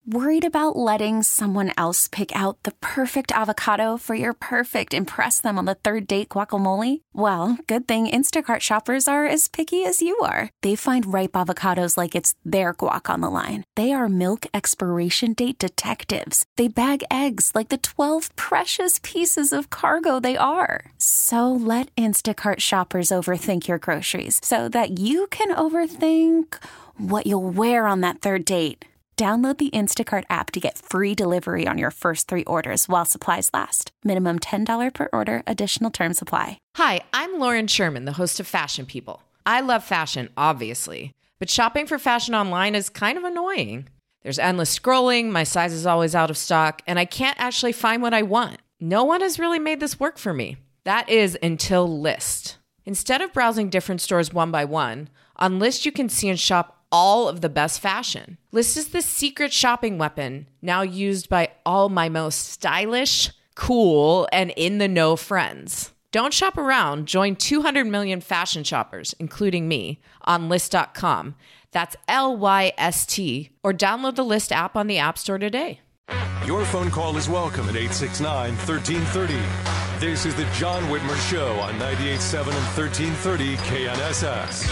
Worried about letting someone else pick out the perfect avocado for your perfect impress them on the third date guacamole? Well, good thing Instacart shoppers are as picky as you are. They find ripe avocados like it's their guac on the line. They are milk expiration date detectives. They bag eggs like the 12 precious pieces of cargo they are. So let Instacart shoppers overthink your groceries so that you can overthink what you'll wear on that third date. Download the Instacart app to get free delivery on your first 3 orders while supplies last. Minimum $10 per order. Additional terms apply. Hi, I'm Lauren Sherman, the host of Fashion People. I love fashion, obviously, but shopping for fashion online is kind of annoying. There's endless scrolling, my size is always out of stock, and I can't actually find what I want. No one has really made this work for me. That is until Lyst. Instead of browsing different stores one by one, on Lyst you can see and shop all of the best fashion. Lyst is the secret shopping weapon now used by all my most stylish, cool, and in-the-know friends. Don't shop around. Join 200 million fashion shoppers, including me, on Lyst.com. That's Lyst, or download the Lyst app on the App Store today. Your phone call is welcome at 869-1330. This is the John Whitmer Show on 98.7 and 1330 KNSS.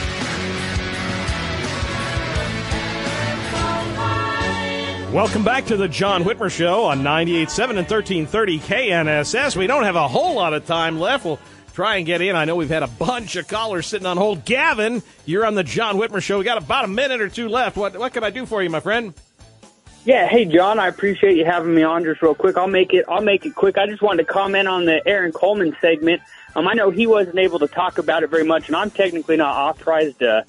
Welcome back to the John Whitmer Show on 98.7 and 1330 KNSS. We don't have a whole lot of time left. We'll try and get in. I know we've had a bunch of callers sitting on hold. Gavin, you're on the John Whitmer Show. We got about a minute or two left. What can I do for you, my friend? Yeah, hey, John, I appreciate you having me on just real quick. I'll make it quick. I just wanted to comment on the Aaron Coleman segment. I know he wasn't able to talk about it very much, and I'm technically not authorized to,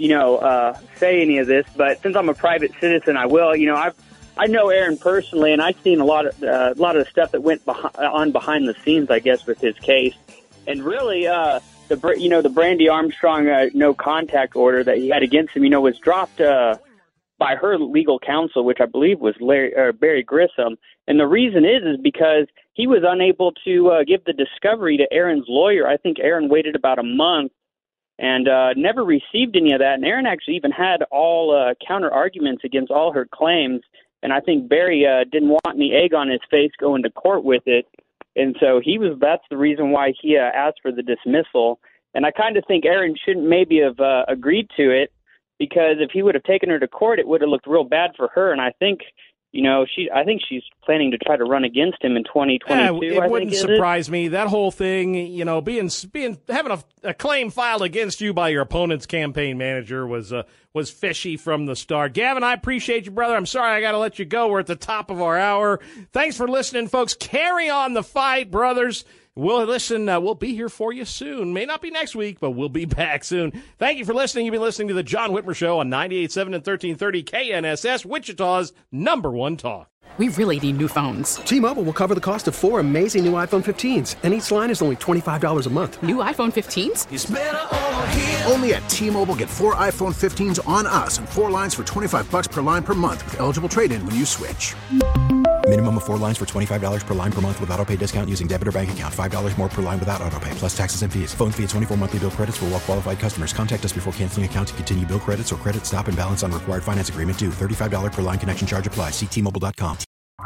say any of this, but since I'm a private citizen, I will. I know Aaron personally, and I've seen a lot of the stuff that went on behind the scenes, I guess, with his case. And really, the Brandy Armstrong no contact order that he had against him, was dropped by her legal counsel, which I believe was Barry Grissom. And the reason is because he was unable to give the discovery to Aaron's lawyer. I think Aaron waited about a month and never received any of that. And Aaron actually even had all counter arguments against all her claims. And I think Barry didn't want any egg on his face going to court with it. And so that's the reason why he asked for the dismissal. And I kind of think Aaron shouldn't maybe have agreed to it, because if he would have taken her to court, it would have looked real bad for her. And I think, I think she's planning to try to run against him in 2022. It wouldn't surprise me. That whole thing, having a claim filed against you by your opponent's campaign manager was fishy from the start. Gavin, I appreciate you, brother. I'm sorry I got to let you go. We're at the top of our hour. Thanks for listening, folks. Carry on the fight, brothers. We'll listen. We'll be here for you soon. May not be next week, but we'll be back soon. Thank you for listening. You've been listening to the John Whitmer Show on 98.7 and 1330 KNSS, Wichita's #1 talk. We really need new phones. T-Mobile will cover the cost of 4 amazing new iPhone 15s, and each line is only $25 a month. New iPhone 15s? It's better over here. Only at T-Mobile, get 4 iPhone 15s on us and 4 lines for $25 per line per month with eligible trade-in when you switch. Minimum of 4 lines for $25 per line per month with autopay discount using debit or bank account. $5 more per line without autopay, plus taxes and fees. Phone fee at 24 monthly bill credits for well-qualified customers. Contact us before canceling account to continue bill credits or credit stop and balance on required finance agreement due. $35 per line connection charge applies. See T-Mobile.com.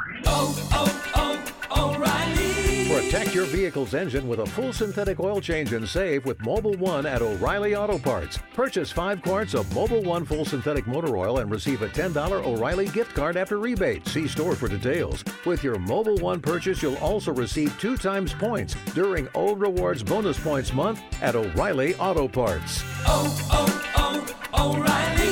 O'Reilly. Protect your vehicle's engine with a full synthetic oil change and save with Mobil 1 at O'Reilly Auto Parts. Purchase 5 quarts of Mobil 1 full synthetic motor oil and receive a $10 O'Reilly gift card after rebate. See store for details. With your Mobil 1 purchase, you'll also receive 2 times points during O Rewards Bonus Points Month at O'Reilly Auto Parts. O'Reilly.